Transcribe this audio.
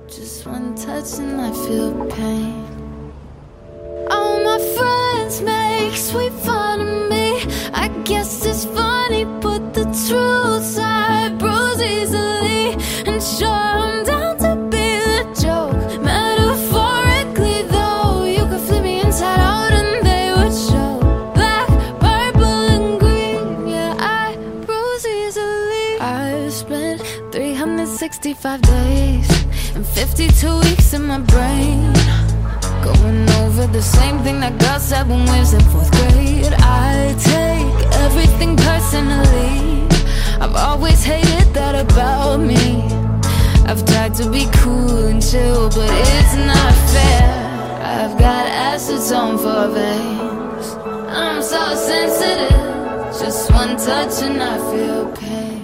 Just one touch and I feel pain. All my friends make sweet fun of me. I guess it's funny, but the truth I bruise easily. And sure, I'm down to be the joke. Metaphorically though, you could flip me inside out and they would show. Black, purple and green, yeah, I bruise easily. I've spent 365 days and 52 weeks in my brain, going over the same thing that God said when we was in 4th grade. I take everything personally. I've always hated that about me. I've tried to be cool and chill, but it's not fair. I've got acids on 4 veins. I'm so sensitive. Just one touch and I feel pain.